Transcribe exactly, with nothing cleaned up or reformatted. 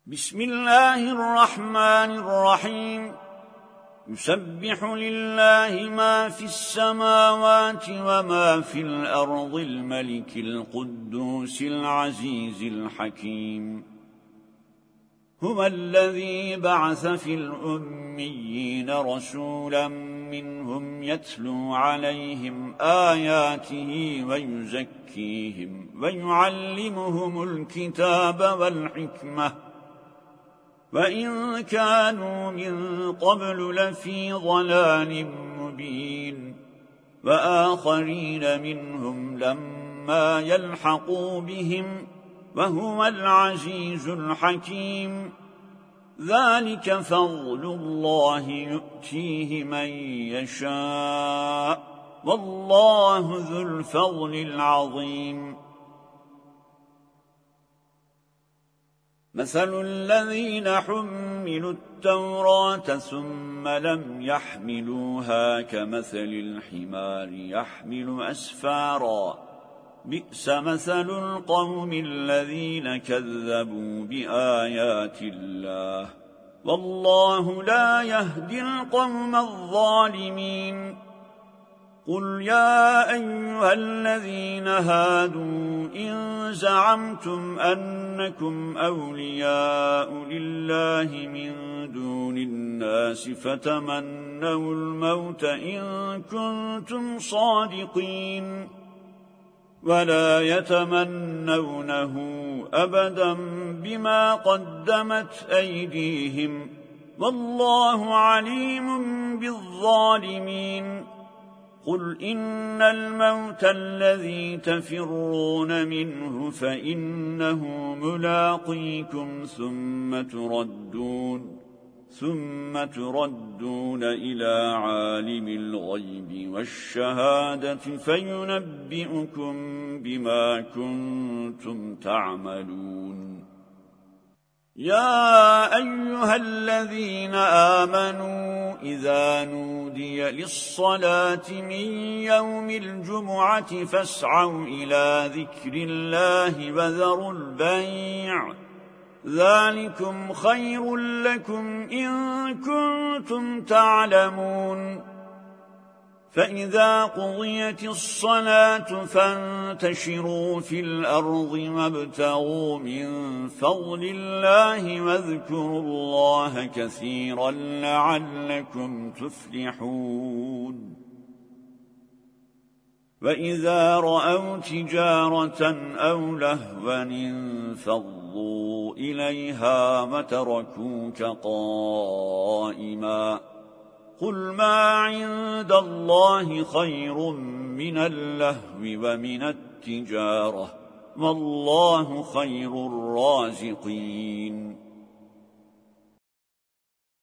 بسم الله الرحمن الرحيم يسبح لله ما في السماوات وما في الأرض الملك القدوس العزيز الحكيم هو الذي بعث في الأميين رسولا منهم يتلو عليهم آياته ويزكيهم ويعلمهم الكتاب والحكمة وإن كانوا من قبل لفي ضلال مبين وآخرين منهم لما يلحقوا بهم وهو العزيز الحكيم ذلك فضل الله يؤتيه من يشاء والله ذو الفضل العظيم مثل الذين حملوا التوراة ثم لم يحملوها كمثل الحمار يحمل أسفارا بئس مثل القوم الذين كذبوا بآيات الله والله لا يهدي القوم الظالمين قل يا أيها الذين هادوا إن زعمتم أنكم أولياء لله من دون الناس فتمنوا الموت إن كنتم صادقين ولا يتمنونه أبدا بما قدمت أيديهم والله عليم بالظالمين قل إن الموت الذي تفرون منه فإنه ملاقيكم ثم تردون ثم تردون إلى عالم الغيب والشهادة فينبئكم بما كنتم تعملون يا أيها الذين آمنوا إذا نودي للصلاة من يوم الجمعة فاسعوا إلى ذكر الله وذروا البيع ذلكم خير لكم إن كنتم تعلمون فإذا قضيت الصلاة فانتشروا في الأرض وابتغوا من فضل الله واذكروا الله كثيرا لعلكم تفلحون وإذا رأوا تجارة أو لهوا انفضوا إليها وتركوك قائما قل ما عند الله خير من اللهو ومن التجارة والله خير الرازقين